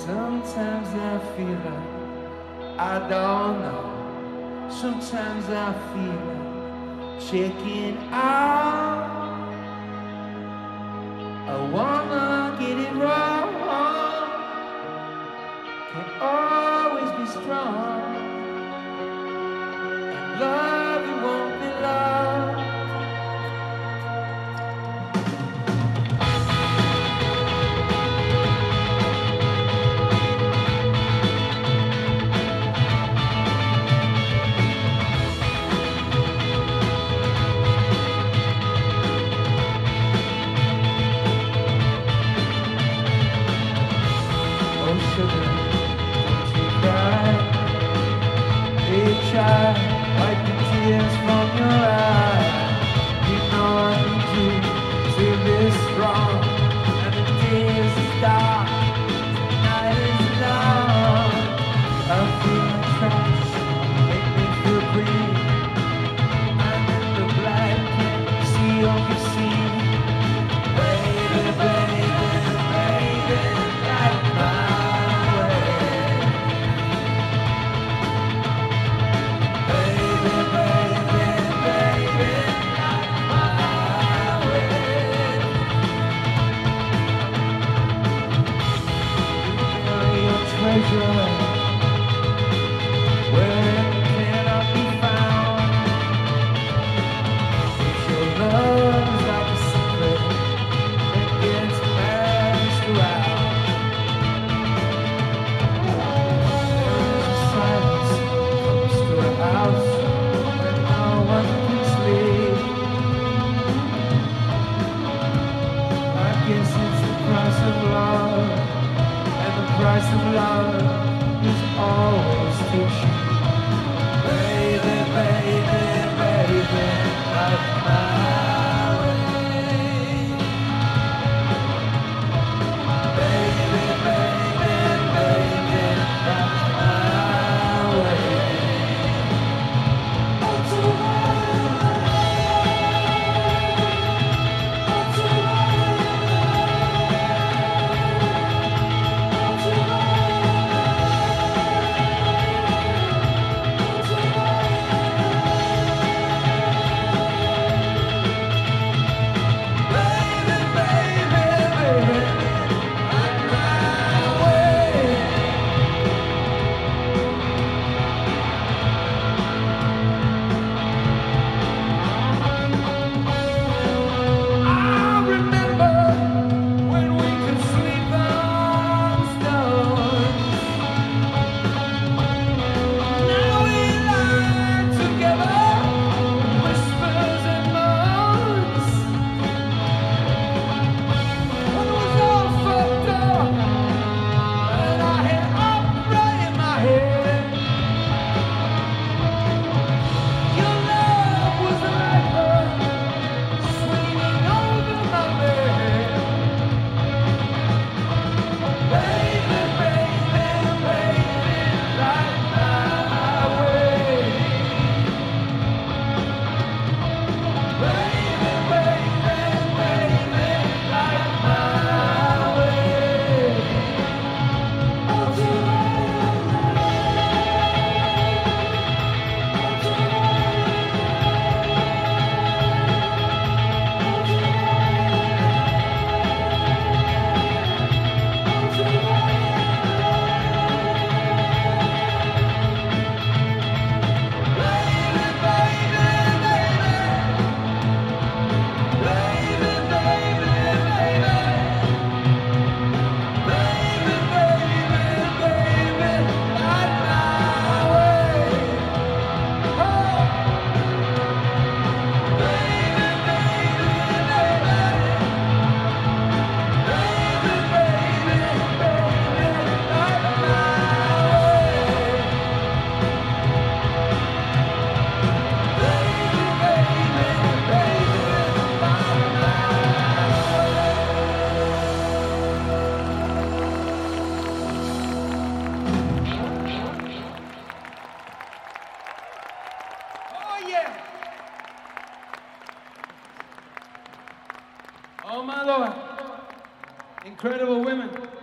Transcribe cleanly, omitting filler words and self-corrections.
Sometimes I feel like I don't know. Sometimes I feel like checking out. I wanna get it wrong. Can't always be strong. And love, it won't be love. Sugar, don't you cry. Hey child, wipe the tears from your eyes. You know I need you to be strong. And the day is dark, the night is long. I feel the trash, make me feel green. I'm in the black, can't see on the sea. Baby, baby, baby, like mine. Treasure, where it cannot be found. Your love is like a secret that gets passed around. There's a silence comes to a house where no one can sleep. I guess it's the price of love. The price of love is always too cheap. Baby, baby, baby, like my way. Baby, baby, baby, like my way. Oh my Lord, incredible women.